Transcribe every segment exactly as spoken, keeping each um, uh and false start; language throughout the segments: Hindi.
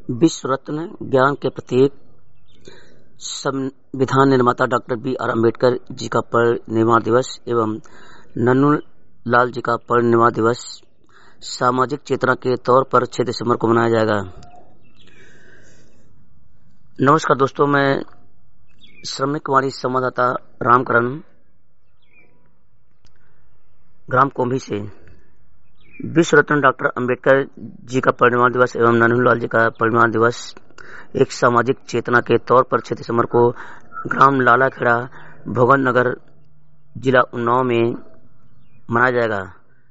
विश्व रत्न, ज्ञान के प्रतीक, संविधान निर्माता doctor B R Ambedkar ji का परिनिर्वाण दिवस एवं नन्नू लाल जी का परिनिर्वाण दिवस सामाजिक चेतना के तौर पर छह दिसंबर को मनाया जाएगा। नमस्कार दोस्तों, मैं श्रमिक वाणी संवाददाता रामकरण ग्राम कोंभी से विश्व रत्न डॉक्टर अंबेडकर जी का परिनिर्वाण दिवस एवं नन्नू लाल जी का परिनिर्वाण दिवस एक सामाजिक चेतना के तौर पर छह दिसंबर को ग्राम लालाखेड़ा, भोगन नगर, जिला उन्नाव में मनाया जाएगा।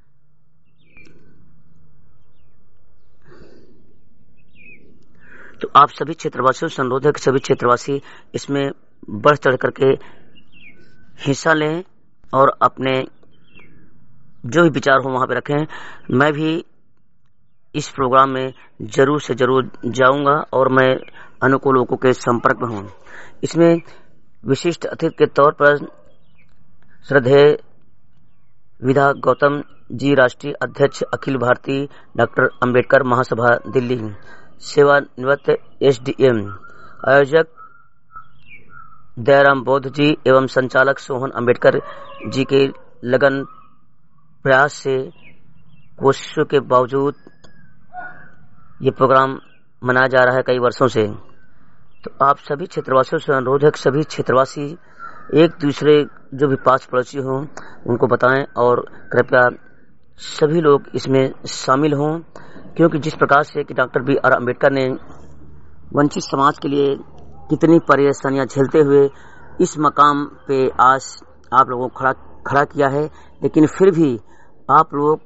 तो आप सभी क्षेत्रवासियों से अनुरोध है कि सभी क्षेत्रवासी इसमें बढ़ चढ़ करके हिस्सा लें और अपने जो भी विचार हो वहां पे रखें। मैं भी इस प्रोग्राम में जरूर से जरूर जाऊंगा और मैं अनुकूल लोगों के संपर्क में हूं। इसमें विशिष्ट अतिथि के तौर पर श्रद्धेय विधा गौतम जी, राष्ट्रीय अध्यक्ष अखिल भारतीय डॉक्टर अंबेडकर महासभा दिल्ली, सेवानिवृत्त एस डी एम, आयोजक दयाराम बौद्ध जी एवं संचालक सोहन अंबेडकर जी के लगन प्रयास से कोशिशों के बावजूद ये प्रोग्राम मनाया जा रहा है कई वर्षों से। तो आप सभी क्षेत्रवासियों से अनुरोध है कि सभी क्षेत्रवासी एक दूसरे जो भी पास पड़ोसी हों उनको बताएं और कृपया सभी लोग इसमें शामिल हों, क्योंकि जिस प्रकार से कि डॉक्टर बी आर अम्बेडकर ने वंचित समाज के लिए कितनी परेशानियां झेलते हुए इस मकाम पे आज आप लोगों को खड़ा खड़ा किया है, लेकिन फिर भी आप लोग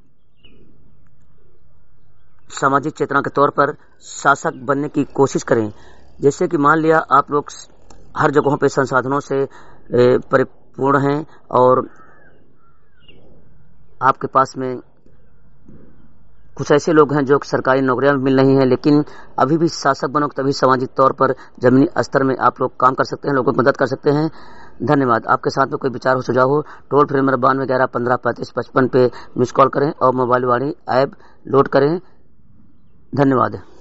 सामाजिक चेतना के तौर पर शासक बनने की कोशिश करें। जैसे कि मान लिया आप लोग हर जगहों पे संसाधनों से परिपूर्ण हैं और आपके पास में कुछ ऐसे लोग हैं जो सरकारी नौकरियां मिल रही हैं, लेकिन अभी भी शासक बनो तभी सामाजिक तौर पर जमीनी स्तर में आप लोग काम कर सकते हैं, लोगों की मदद कर सकते हैं। धन्यवाद। आपके साथ में कोई विचार हो, सुझाव हो, टोल फ्री नंबर बानवे ग्यारह पंद्रह पैंतीस पचपन पे मिस कॉल करें और मोबाइल वाणी ऐप लोड करें। धन्यवाद।